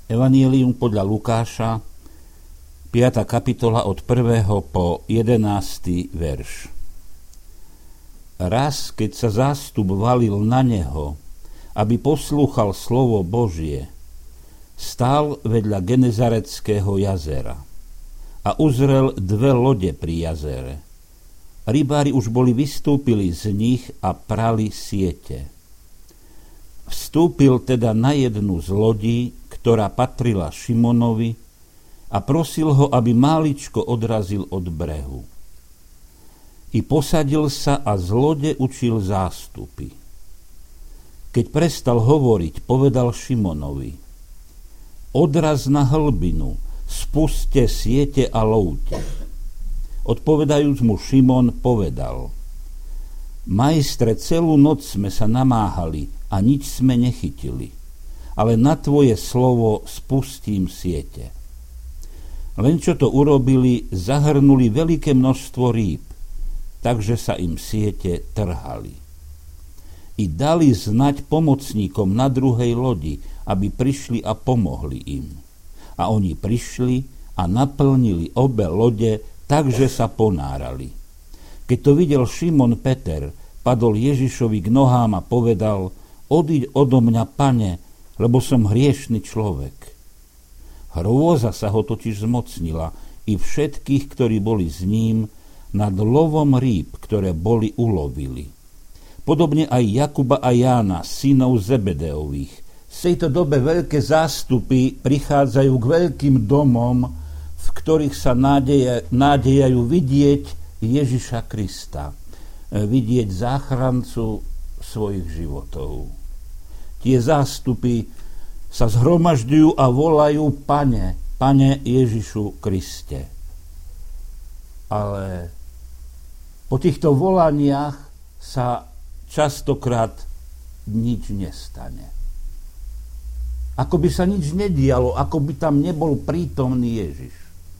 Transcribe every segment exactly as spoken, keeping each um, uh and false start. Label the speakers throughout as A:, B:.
A: Evanjelium podľa Lukáša, piata kapitola od prvého po jedenásty verš. Raz, keď sa zástup valil na neho, aby poslúchal slovo Božie, stál vedľa Genezareckého jazera a uzrel dve lode pri jazere. Rybári už boli vystúpili z nich a prali siete. Vstúpil teda na jednu z lodí, ktorá patrila Šimonovi, a prosil ho, aby máličko odrazil od brehu. I posadil sa a z lode učil zástupy. Keď prestal hovoriť, povedal Šimonovi: Odraz na hlbinu, spuste siete a lovte. Odpovedajúc mu, Šimon povedal: Majstre, celú noc sme sa namáhali a nič sme nechytili, ale na tvoje slovo spustím siete. Len čo to urobili, zahrnuli veľké množstvo rýb, takže sa im siete trhali. I dali znať pomocníkom na druhej lodi, aby prišli a pomohli im. A oni prišli a naplnili obe lode, takže sa ponárali. Keď to videl Šimon Peter, padol Ježišovi k nohám a povedal: Odiď odo mňa, Pane, lebo som hriešny človek. Hrôza sa ho totiž zmocnila i všetkých, ktorí boli s ním, nad lovom rýb, ktoré boli ulovili. Podobne aj Jakuba a Jána, synov Zebedeových. V tejto dobe veľké zástupy prichádzajú k veľkým domom, v ktorých sa nádeja, nádejajú vidieť Ježiša Krista, vidieť záchrancu svojich životov. Tie zástupy sa zhromažďujú a volajú: Pane, Pane Ježišu Kriste. Ale po týchto volaniach sa častokrát nič nestane. Ako by sa nič nedialo, ako by tam nebol prítomný Ježiš.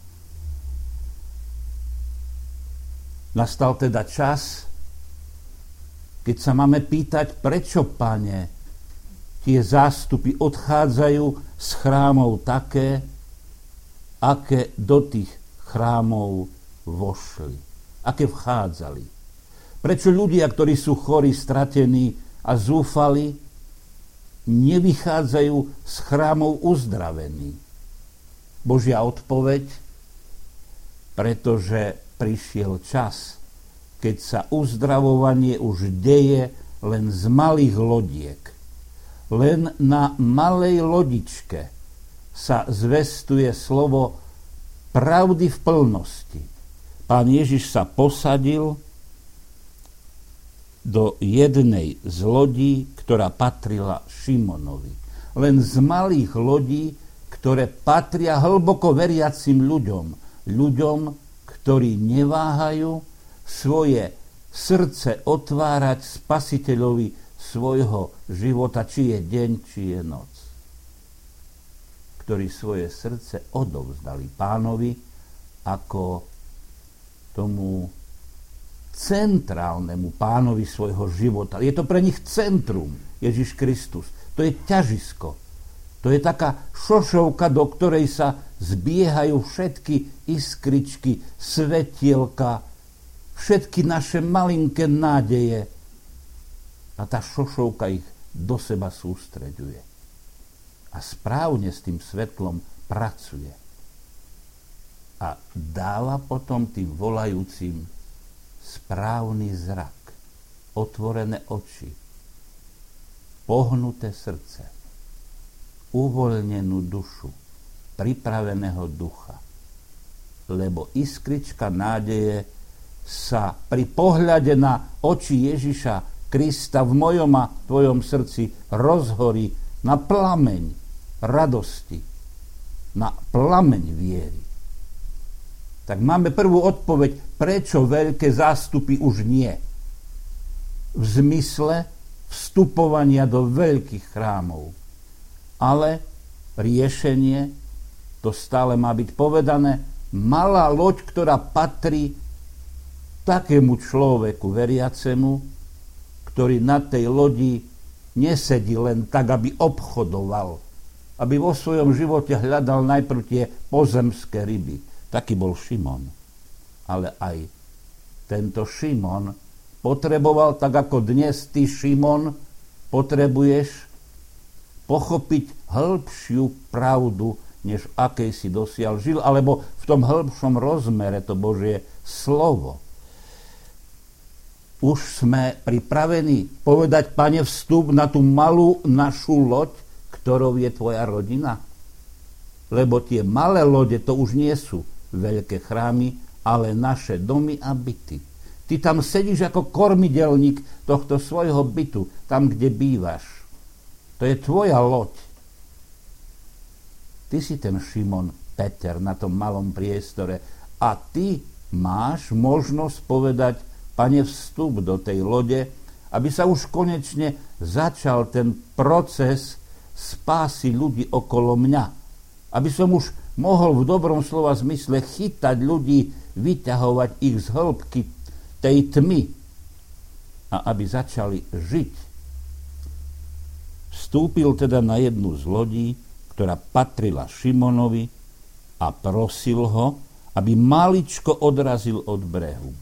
A: Nastal teda čas, keď sa máme pýtať, prečo, Pane, tie zástupy odchádzajú z chrámov také, aké do tých chrámov vošli, aké vchádzali. Prečo ľudia, ktorí sú chorí, stratení a zúfali, nevychádzajú z chrámov uzdravení? Božia odpoveď: pretože prišiel čas, keď sa uzdravovanie už deje len z malých lodiek. Len na malej lodičke sa zvestuje slovo pravdy v plnosti. Pán Ježiš sa posadil do jednej z lodí, ktorá patrila Šimonovi. Len z malých lodí, ktoré patria hlboko veriacim ľuďom. Ľuďom, ktorí neváhajú svoje srdce otvárať Spasiteľovi svojho života, či je deň, či je noc. Ktorí svoje srdce odovzdali Pánovi ako tomu centrálnemu Pánovi svojho života. Je to pre nich centrum, Ježiš Kristus. To je ťažisko. To je taká šošovka, do ktorej sa zbiehajú všetky iskričky, svetielka, všetky naše malinké nádeje. A tá šošovka ich do seba sústreďuje. A správne s tým svetlom pracuje. A dáva potom tým volajúcim správny zrak, otvorené oči, pohnuté srdce, uvoľnenú dušu, pripraveného ducha. Lebo iskrička nádeje sa pri pohľade na oči Ježiša Krista v mojom a tvojom srdci rozhorí na plameň radosti, na plameň viery. Tak máme prvú odpoveď, prečo veľké zástupy už nie. V zmysle vstupovania do veľkých chrámov. Ale riešenie, to stále má byť povedané, malá loď, ktorá patrí takému človeku veriacemu, ktorý na tej lodi nesedí len tak, aby obchodoval, aby vo svojom živote hľadal najprv tie pozemské ryby. Taký bol Šimon. Ale aj tento Šimon potreboval, tak ako dnes ty, Šimon, potrebuješ pochopiť hĺbšiu pravdu, než akej si dosiaľ žil, alebo v tom hĺbšom rozmere to Božie slovo. Už sme pripravení povedať, Pane, vstup na tú malú našu loď, ktorou je tvoja rodina? Lebo tie malé lode to už nie sú veľké chrámy, ale naše domy a byty. Ty tam sedíš ako kormidelník tohto svojho bytu, tam, kde bývaš. To je tvoja loď. Ty si ten Šimon Peter na tom malom priestore a ty máš možnosť povedať, Pane, vstup do tej lode, aby sa už konečne začal ten proces spásy ľudí okolo mňa. Aby som už mohol v dobrom slova zmysle chytať ľudí, vyťahovať ich z hĺbky tej tmy a aby začali žiť. Vstúpil teda na jednu z lodí, ktorá patrila Šimonovi a prosil ho, aby maličko odrazil od brehu.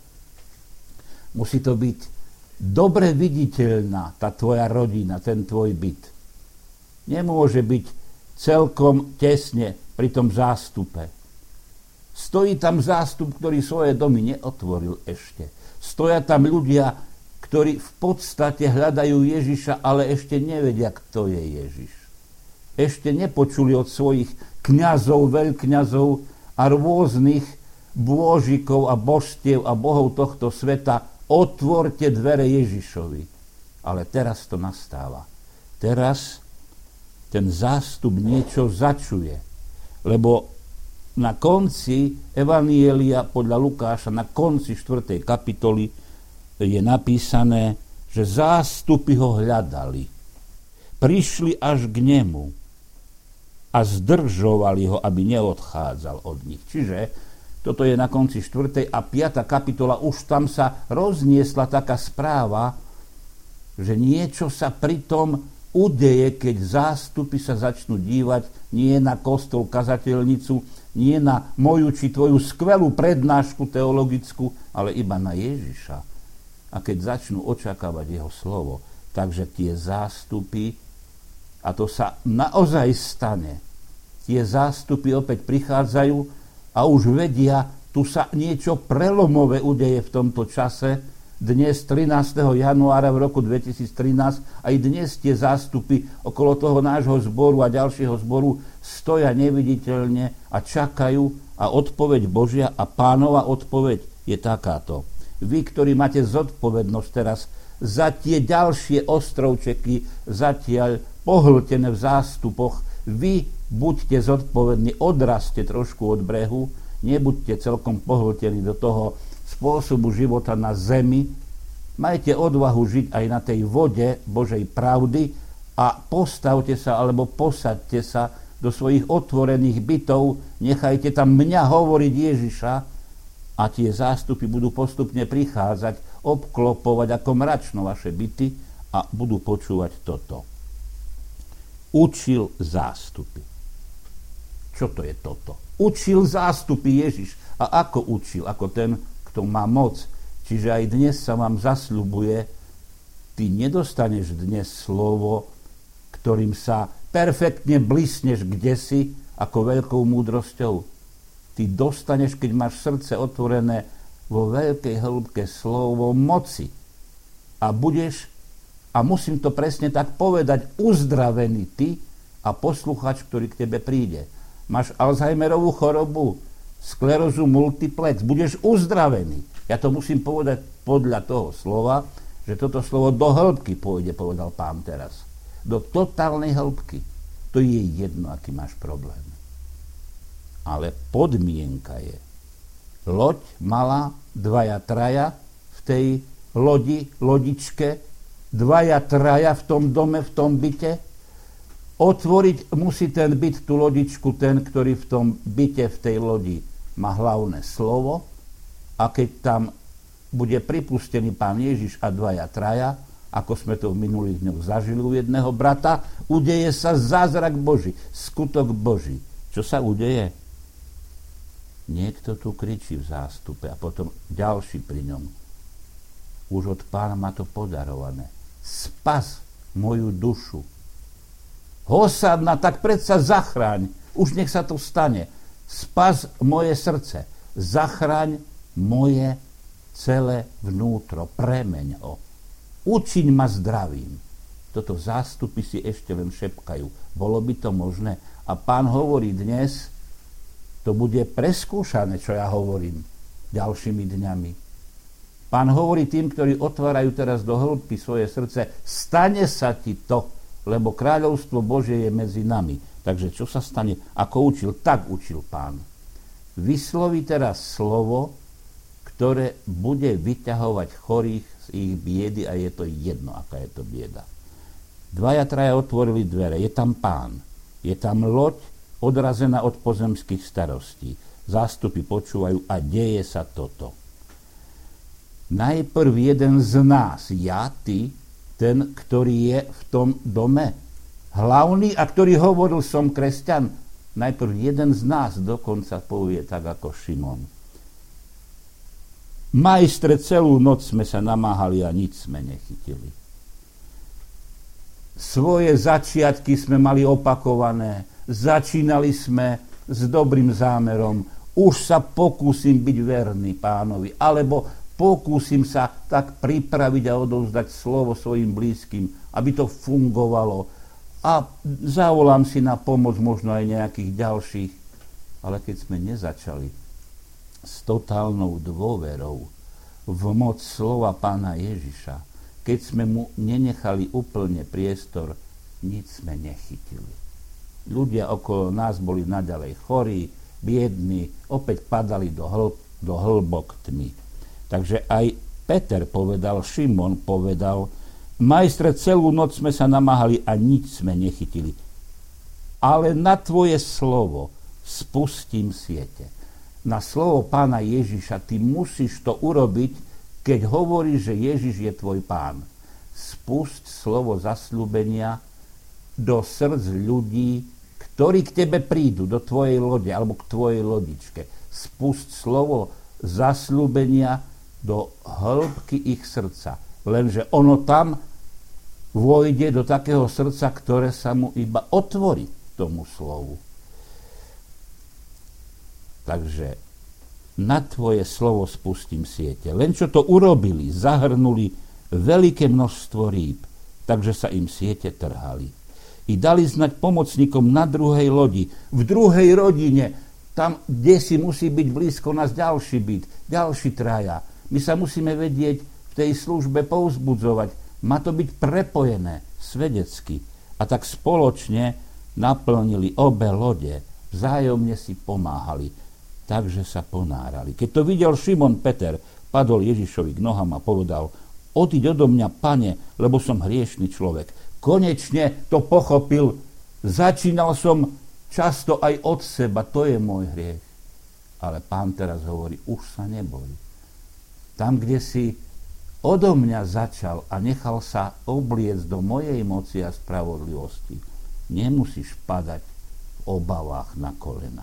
A: Musí to byť dobre viditeľná tá tvoja rodina, ten tvoj byt. Nemôže byť celkom tesne pri tom zástupe. Stojí tam zástup, ktorý svoje domy neotvoril ešte. Stoja tam ľudia, ktorí v podstate hľadajú Ježiša, ale ešte nevedia, kto je Ježiš. Ešte nepočuli od svojich kňazov, veľkňazov a rôznych bôžikov a božstiev a bohov tohto sveta, otvorte dvere Ježišovi. Ale teraz to nastáva. Teraz ten zástup niečo začuje. Lebo na konci Evanjelia podľa Lukáša, na konci štvrtej kapitoly je napísané, že zástupy ho hľadali. Prišli až k nemu a zdržovali ho, aby neodchádzal od nich. Čiže toto je na konci štvrtej a piata kapitola, už tam sa rozniesla taká správa, že niečo sa pritom udeje, keď zástupy sa začnú dívať nie na kostol, kazateľnicu, nie na moju či tvoju skvelú prednášku teologickú, ale iba na Ježiša. A keď začnú očakávať jeho slovo, takže tie zástupy, a to sa naozaj stane, tie zástupy opäť prichádzajú a už vedia, tu sa niečo prelomové udeje v tomto čase. Dnes, trinásteho januára v roku dvetisíctrinásť, aj dnes tie zástupy okolo toho nášho zboru a ďalšieho zboru stoja neviditeľne a čakajú a odpoveď Božia a Pánova odpoveď je takáto. Vy, ktorí máte zodpovednosť teraz za tie ďalšie ostrovčeky zatiaľ pohltené v zástupoch, vy buďte zodpovední, odraste trošku od brehu, nebuďte celkom pohltení do toho spôsobu života na zemi, majte odvahu žiť aj na tej vode Božej pravdy a postavte sa alebo posaďte sa do svojich otvorených bytov, nechajte tam mňa hovoriť Ježiša a tie zástupy budú postupne prichádzať, obklopovať ako mračno vaše byty a budú počúvať toto. Učil zástupy. Čo to je toto? Učil zástupy Ježiš. A ako učil? Ako ten, kto má moc. Čiže aj dnes sa vám zasľubuje, ty nedostaneš dnes slovo, ktorým sa perfektne blisneš kdesi ako veľkou múdrosťou. Ty dostaneš, keď máš srdce otvorené vo veľkej hĺbke slovo moci. A budeš, a musím to presne tak povedať, uzdravený ty a posluchač, ktorý k tebe príde. Máš Alzheimerovú chorobu, sklerózu multiplex, budeš uzdravený. Ja to musím povedať podľa toho slova, že toto slovo do hĺbky pôjde, povedal Pán teraz. Do totálnej hĺbky. To je jedno, aký máš problém. Ale podmienka je, loď mala dvaja traja v tej lodi, lodičke, dvaja traja v tom dome, v tom byte. Otvoriť musí ten byt, tú lodičku, ten, ktorý v tom byte, v tej lodi má hlavné slovo a keď tam bude pripustený Pán Ježiš a dvaja traja, ako sme to v minulých dňoch zažili u jedného brata, udeje sa zázrak Boží, skutok Boží. Čo sa udeje? Niekto tu kričí v zástupe a potom ďalší pri ňom. Už od Pána má to podarované. Spas moju dušu. Hosadna, tak predsa zachráň. Už nech sa to stane. Spas moje srdce. Zachráň moje celé vnútro. Premeň ho. Učiň ma zdravým. Toto zástupy si ešte len šepkajú. Bolo by to možné? A Pán hovorí dnes, to bude preskúšané, čo ja hovorím ďalšími dňami. Pán hovorí tým, ktorí otvárajú teraz do hĺbky svoje srdce, stane sa ti to, lebo kráľovstvo Božie je medzi nami. Takže čo sa stane? Ako učil, tak učil Pán. Vysloví teraz slovo, ktoré bude vyťahovať chorých z ich biedy a je to jedno, aká je to bieda. Dvaja, traja otvorili dvere, je tam Pán, je tam loď, odrazená od pozemských starostí. Zástupy počúvajú a deje sa toto. Najprv jeden z nás, ja, ty, ten, ktorý je v tom dome, hlavný a ktorý hovoril, som kresťan, najprv jeden z nás dokonca povie tak ako Šimon. Majstre, celú noc sme sa namáhali a nič sme nechytili. Svoje začiatky sme mali opakované, začínali sme s dobrým zámerom, už sa pokúsim byť verný Pánovi, alebo pokúsim sa tak pripraviť a odovzdať slovo svojim blízkym, aby to fungovalo. A zavolám si na pomoc možno aj nejakých ďalších. Ale keď sme nezačali s totálnou dôverou v moc slova Pána Ježiša, keď sme mu nenechali úplne priestor, nič sme nechytili. Ľudia okolo nás boli naďalej chorí, biední, opäť padali do, hlb, do hlbok tmy. Takže aj Peter povedal, Šimon povedal, majstre, celú noc sme sa namáhali a nič sme nechytili. Ale na tvoje slovo spustím siete. Na slovo Pána Ježiša ty musíš to urobiť, keď hovoríš, že Ježiš je tvoj Pán. Spusť slovo zasľúbenia do srdc ľudí, ktorí k tebe prídu, do tvojej lode alebo k tvojej lodičke. Spusť slovo zasľúbenia do hĺbky ich srdca. Lenže ono tam vojde do takého srdca, ktoré sa mu iba otvorí tomu slovu. Takže na tvoje slovo spustím siete. Len čo to urobili, zahrnuli veľké množstvo rýb, takže sa im siete trhali. I dali znať pomocníkom na druhej lodi, v druhej rodine, tam, kde si musí byť blízko nás ďalší byt, ďalší traja. My sa musíme vedieť v tej službe povzbudzovať. Má to byť prepojené svedecky. A tak spoločne naplnili obe lode, vzájomne si pomáhali, takže sa ponárali. Keď to videl Šimon Peter, padol Ježišovi k nohám a povedal, odiď odo mňa, Pane, lebo som hriešny človek. Konečne to pochopil. Začínal som často aj od seba, to je môj hriech. Ale Pán teraz hovorí, už sa neboj. Tam, kde si odo mňa začal a nechal sa obliecť do mojej moci a spravodlivosti, nemusíš padať v obavách na kolená.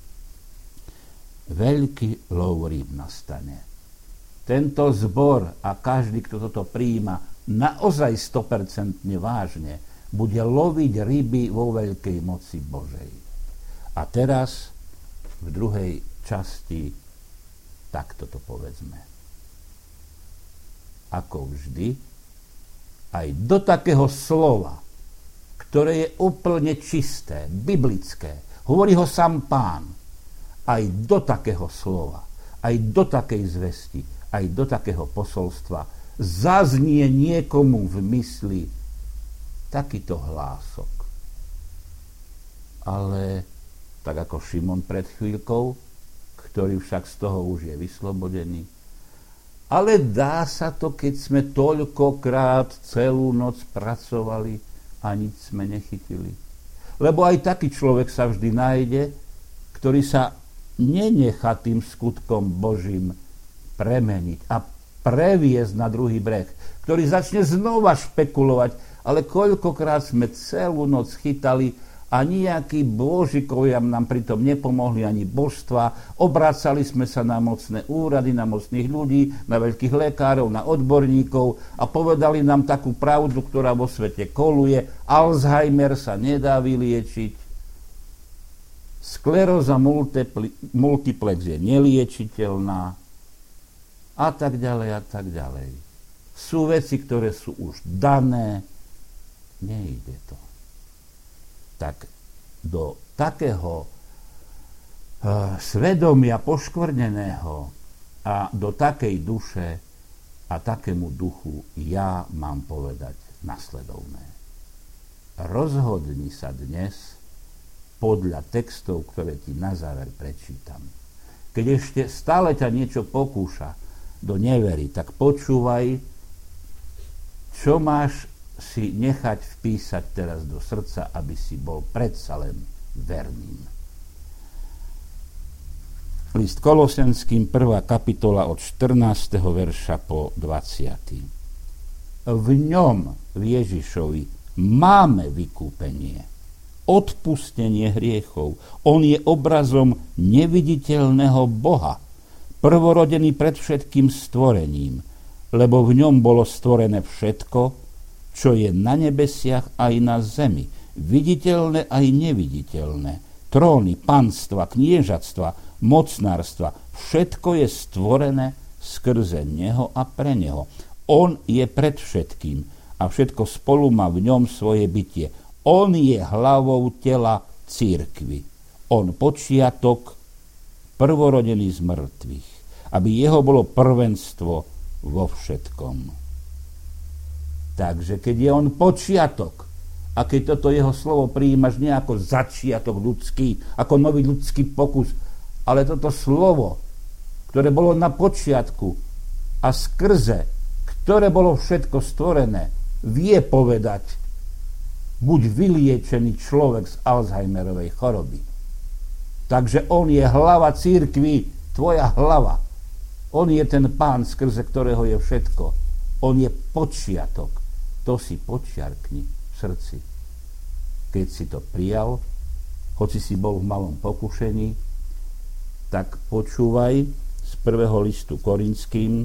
A: Veľký lov rýb nastane. Tento zbor a každý, kto toto prijíma, naozaj sto percent vážne, bude loviť ryby vo veľkej moci Božej. A teraz v druhej časti takto to povedzme. Ako vždy, aj do takého slova, ktoré je úplne čisté, biblické, hovorí ho sám Pán, aj do takého slova, aj do takej zvesti, aj do takého posolstva zaznie niekomu v mysli takýto hlások. Ale tak ako Šimon pred chvíľkou, ktorý však z toho už je vyslobodený, ale dá sa to, keď sme toľkokrát celú noc pracovali a nič sme nechytili. Lebo aj taký človek sa vždy nájde, ktorý sa nenechá tým skutkom Božím premeniť a previesť na druhý breh, ktorý začne znova špekulovať, ale koľkokrát sme celú noc chytali a nejakí božikovia nám pritom nepomohli, ani božstva. Obracali sme sa na mocné úrady, na mocných ľudí, na veľkých lekárov, na odborníkov a povedali nám takú pravdu, ktorá vo svete koluje. Alzheimer sa nedá vyliečiť, skleróza multiplex je neliečiteľná a tak ďalej a tak ďalej. Sú veci, ktoré sú už dané, nejde to. Tak do takého uh, svedomia poškvrneného a do takej duše a takému duchu ja mám povedať nasledovné. Rozhodni sa dnes podľa textov, ktoré ti na záver prečítam. Keď ešte stále ťa niečo pokúša do nevery, tak počúvaj, čo máš si nechať vpísať teraz do srdca, aby si bol predsa len verným. List Kolosenským, prvá kapitola od štrnásteho verša po dvadsiaty V ňom, v Ježišovi, máme vykúpenie, odpustenie hriechov. On je obrazom neviditeľného Boha, prvorodený pred všetkým stvorením, lebo v ňom bolo stvorené všetko, čo je na nebesiach aj na zemi, viditeľné aj neviditeľné, tróny, panstva, kniežatstva, mocnárstva, všetko je stvorené skrze neho a pre neho. On je pred všetkým a všetko spolu má v ňom svoje bytie. On je hlavou tela cirkvi. On počiatok, prvorodený z mŕtvych, aby jeho bolo prvenstvo vo všetkom. Takže keď je on počiatok a keď toto jeho slovo prijímaš nie ako začiatok ľudský, ako nový ľudský pokus, ale toto slovo, ktoré bolo na počiatku a skrze, ktoré bolo všetko stvorené, vie povedať, buď vyliečený človek z Alzheimerovej choroby. Takže on je hlava cirkvi, tvoja hlava. On je ten pán, skrze ktorého je všetko. On je počiatok. To si počiarkni v srdci. Keď si to prijal, hoci si bol v malom pokušení, tak počúvaj z prvého listu Korinským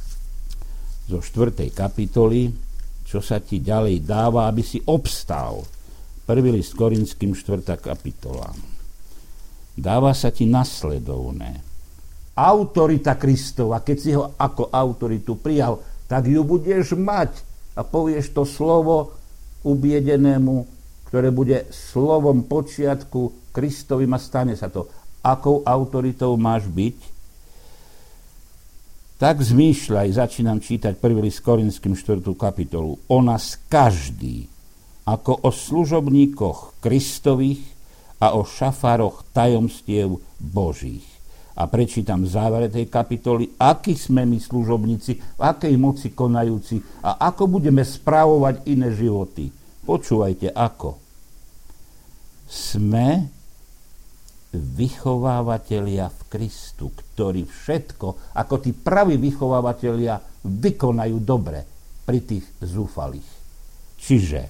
A: zo štvrtej kapitoly, čo sa ti ďalej dáva, aby si obstál. Prvý list Korinským, štvrtá kapitola. Dáva sa ti nasledovné. Autorita Kristova, keď si ho ako autoritu prijal, tak ju budeš mať. A povieš to slovo ubiedenému, ktoré bude slovom počiatku Kristovým a stane sa to. Akou autoritou máš byť? Tak zmýšľaj, začínam čítať prvý list Korinským štvrtú kapitolu. O nás každý, ako o služobníkoch Kristových a o šafároch tajomstiev Božích. A prečítam v závere tej kapitoly, akí sme my služobníci, v akej moci konajúci a ako budeme správovať iné životy. Počúvajte, ako. Sme vychovávatelia v Kristu, ktorí všetko, ako tí praví vychovávatelia, vykonajú dobre pri tých zúfalých. Čiže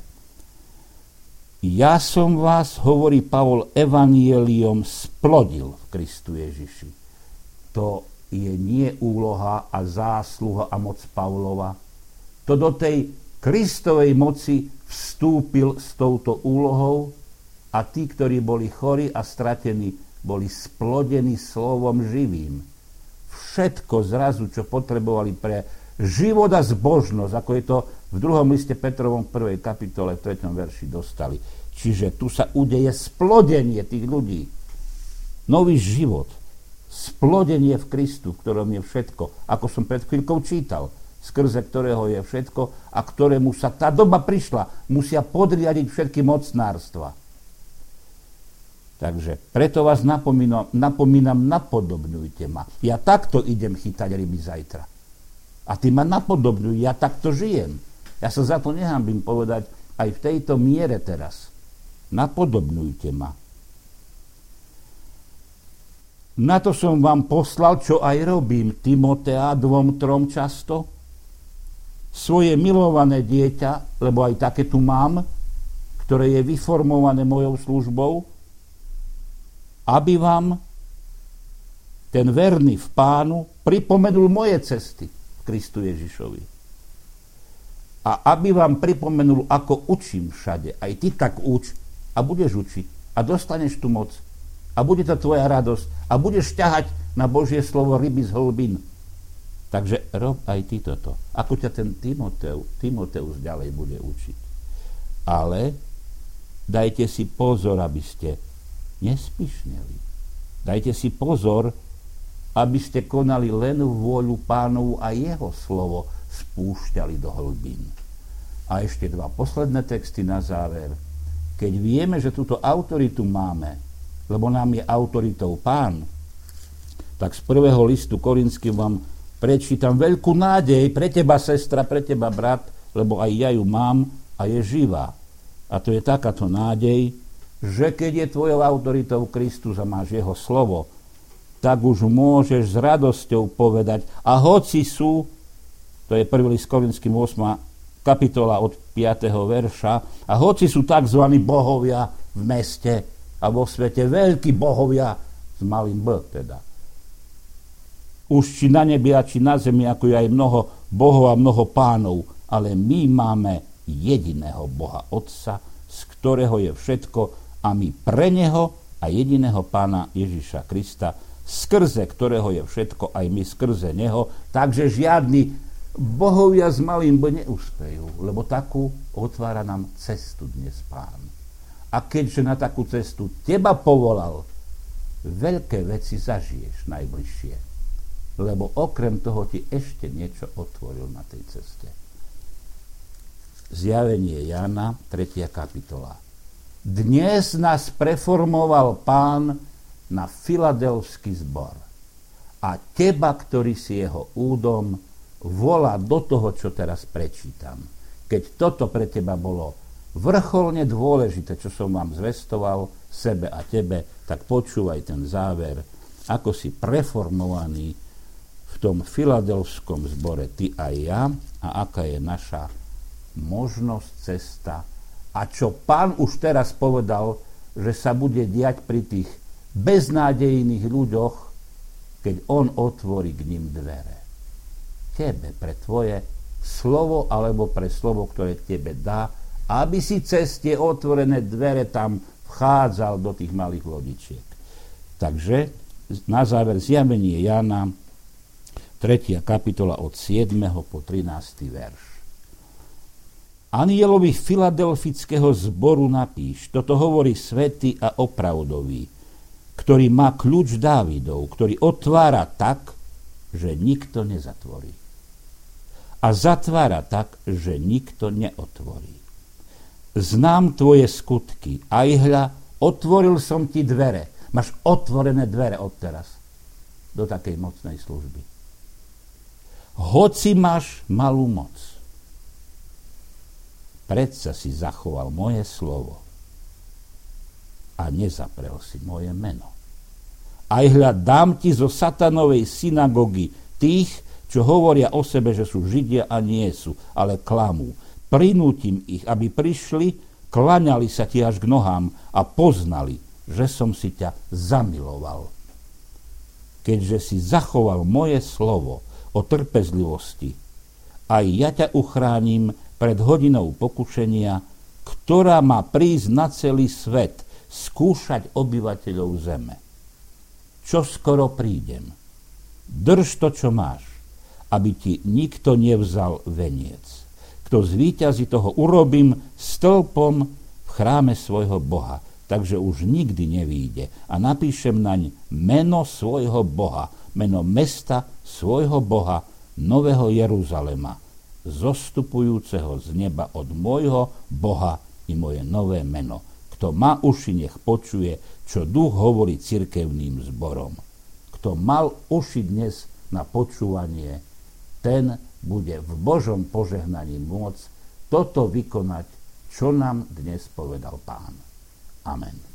A: ja som vás, hovorí Pavol, evanjeliom splodil v Kristu Ježiši. To je nie úloha a zásluha a moc Pavlova. To do tej Kristovej moci vstúpil s touto úlohou a tí, ktorí boli chorí a stratení, boli splodení slovom živým. Všetko zrazu, čo potrebovali pre život a zbožnosť, ako je to v druhom liste Petrovom prvej kapitole v treťom verši dostali. Čiže tu sa udeje splodenie tých ľudí. Nový život. Splodenie v Kristu, v ktorom je všetko. Ako som pred chvíľkou čítal. Skrze ktorého je všetko a ktorému sa tá doba prišla. Musia podriadiť všetky mocnárstva. Takže preto vás napomínam, napomínam, napodobňujte ma. Ja takto idem chytať ryby zajtra. A ty ma napodobňuj, ja takto žijem. Ja sa za to nehambím povedať aj v tejto miere teraz. Napodobňujte ma. Na to som vám poslal, čo aj robím, Timotea, dvom, trom často, svoje milované dieťa, lebo aj také tu mám, ktoré je vyformované mojou službou, aby vám ten verný v Pánu pripomenul moje cesty v Kristu Ježišovi. A aby vám pripomenul, ako učím všade. Aj ty tak uč a budeš učiť a dostaneš tu moc a bude to tvoja radosť a budeš ťahať na Božie slovo ryby z hlbín. Takže rob aj ty toto. Ako ťa ten Timoteus, Timoteus ďalej bude učiť. Ale dajte si pozor, aby ste nespíšneli. Dajte si pozor, aby ste konali len vôľu Pánovu a jeho slovo spúšťali do hlbín. A ešte dva posledné texty na záver. Keď vieme, že túto autoritu máme, lebo nám je autoritou Pán, tak z prvého listu Korinským vám prečítam veľkú nádej pre teba, sestra, pre teba, brat, lebo aj ja ju mám a je živá. A to je takáto nádej, že keď je tvojou autoritou Kristus a máš jeho slovo, tak už môžeš s radosťou povedať, a hoci sú, to je prvý list Korinským ôsma kapitola od piateho verša, a hoci sú tzv. Bohovia v meste a vo svete, veľkí bohovia s malým B teda. Už či na nebi a či na zemi, ako je aj mnoho bohov a mnoho pánov, ale my máme jediného Boha Otca, z ktorého je všetko, a my pre neho a jediného Pána Ježiša Krista, skrze ktorého je všetko, aj my skrze neho, takže žiadni bohovia s malým B neúspejú, lebo takú otvára nám cestu dnes Pán. A keďže na takú cestu teba povolal, veľké veci zažiješ najbližšie, lebo okrem toho ti ešte niečo otvoril na tej ceste. Zjavenie Jána, tretia kapitola. Dnes nás preformoval Pán na filadelfský zbor. A teba, ktorý si jeho údom, volá do toho, čo teraz prečítam. Keď toto pre teba bolo vrcholne dôležité, čo som vám zvestoval, sebe a tebe, tak počúvaj ten záver, ako si preformovaný v tom filadelfskom zbore, ty a ja, a aká je naša možnosť, cesta. A čo Pán už teraz povedal, že sa bude diať pri tých beznádejných ľuďoch, keď on otvorí k ním dvere. Tebe, pre tvoje slovo, alebo pre slovo, ktoré tebe dá, aby si cez tie otvorené dvere tam vchádzal do tých malých lodičiek. Takže na záver zjavenie Jána, tretia kapitola od siedmeho po trinásty verš. Anjelovi filadelfického zboru napíš, toto hovorí svätý a opravdový, ktorý má kľúč Dávidov, ktorý otvára tak, že nikto nezatvorí. A zatvára tak, že nikto neotvorí. Znám tvoje skutky, aj hľa, otvoril som ti dvere. Máš otvorené dvere odteraz do takej mocnej služby. Hoci máš malú moc, predsa si zachoval moje slovo a nezaprel si moje meno. Aj hľa, dám ti zo satanovej synagogy tých, čo hovoria o sebe, že sú Židia a nie sú, ale klamú. Prinútim ich, aby prišli, klaňali sa ti až k nohám a poznali, že som si ťa zamiloval. Keďže si zachoval moje slovo o trpezlivosti, aj ja ťa uchránim pred hodinou pokušenia, ktorá má prísť na celý svet, skúšať obyvateľov zeme. Čo skoro prídem. Drž to, čo máš, aby ti nikto nevzal veniec. Kto zvíťazí, toho urobím stĺpom v chráme svojho Boha, takže už nikdy nevíde. A napíšem naň meno svojho Boha, meno mesta svojho Boha, Nového Jeruzalema, zostupujúceho z neba od môjho Boha i moje nové meno. Kto má uši, nech počuje, čo duch hovorí cirkevným zborom. Kto mal uši dnes na počúvanie, ten bude v Božom požehnaní môcť toto vykonať, čo nám dnes povedal Pán. Amen.